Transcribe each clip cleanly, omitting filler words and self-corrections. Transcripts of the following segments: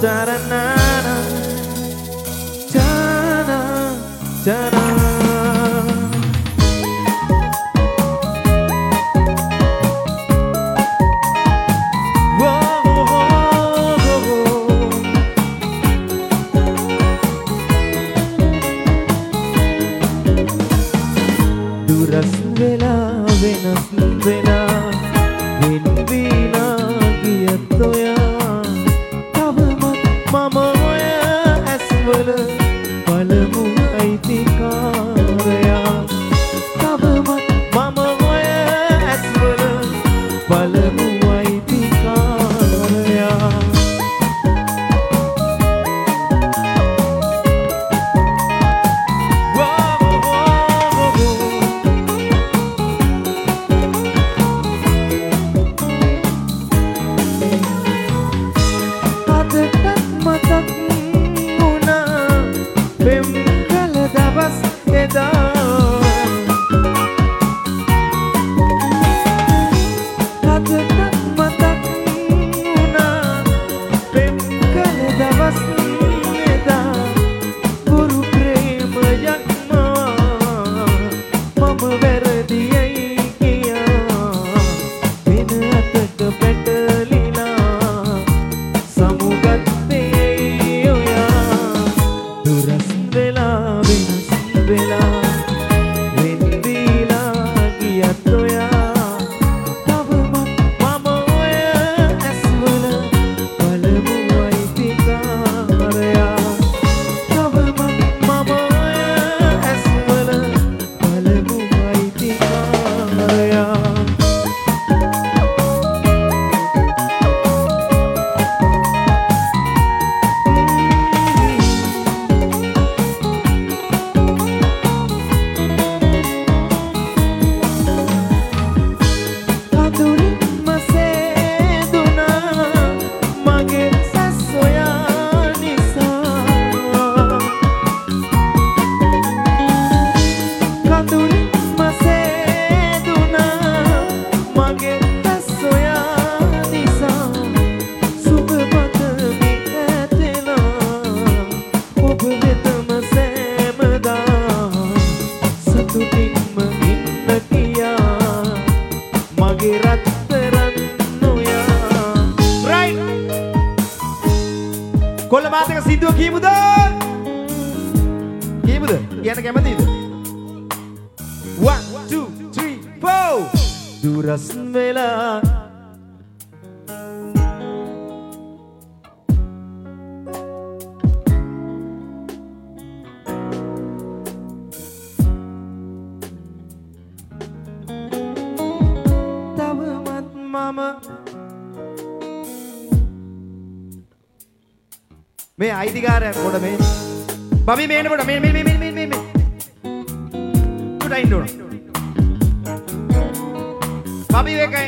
Ta-da-na-na, ta-da, ta-da. Duras vela venas vela ven vila giyat oya tavamat mama oya aswala palamu aitikaya tavamat mama oya aswala palamu aitikaya කොල්ල මාත් එක සින්දුව කියමුද? කියමුද? කියන්න කැමතිද? 1 2 3 4 දුරස් වෙලා තවමත් මම මේ අයිතිකාරය පොඩ මේ බබි මේන පොඩ මේ උඩ ඉන්න ඕන බබි වෙකයි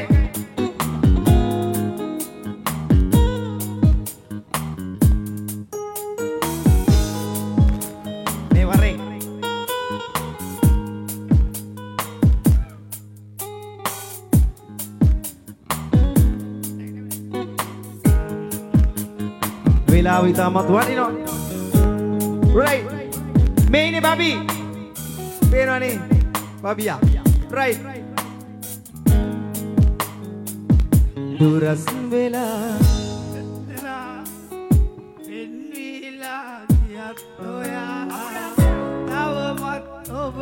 මේ වරේ වෙලාව ඉතාමත් වටිනවා right මේ ඉන්නේ බබි පේනවනේ බබියා right දුරස් වෙලා එන්විලා ගියත් ඔයා තවමත් ඔබ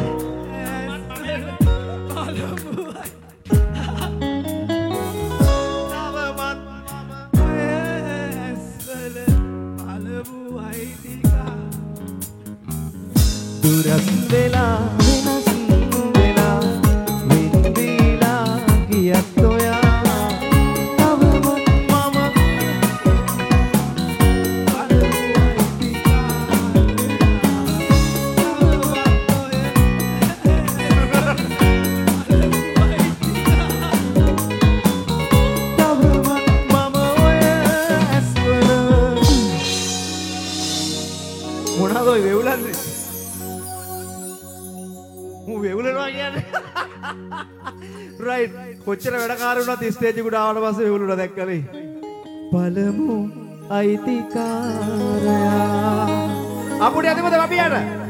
duras vela venas vela vindila giyat oya tavamat mama tavamat mama oya aswala මොනවද ඔය වෙවුලන්නේ වෙවුලනවා කියන්නේ රයිට් කොච්චර වැඩකාර වුණත් ස්ටේජ් එකට ආවට පස්සේ වෙවුලුණා දැක්කනේ පළමු අයිතිකාරයා අපුඩි අදමද වපියට